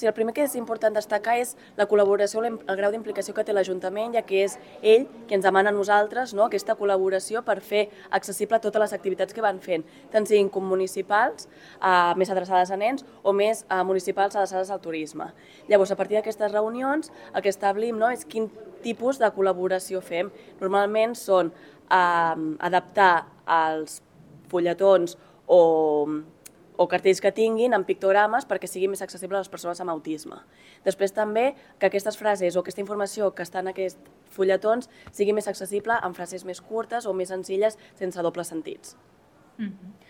Sí, el primer que és important destacar és la col·laboració, el grau d'implicació que té l'Ajuntament, ja que és ell qui ens demana a nosaltres aquesta col·laboració per fer accessible totes les activitats que van fent, tant siguin com municipals, més adreçades a nens, o més municipals adreçades al turisme. Llavors, a partir d'aquestes reunions, el que establim és quin tipus de col·laboració fem. Normalment són adaptar els fulletons o cartells que tinguin amb pictogrames perquè sigui més accessible a les persones amb autisme. Després també que aquestes frases o aquesta informació que està en aquests fulletons sigui més accessible amb frases més curtes o més senzilles sense dobles sentits.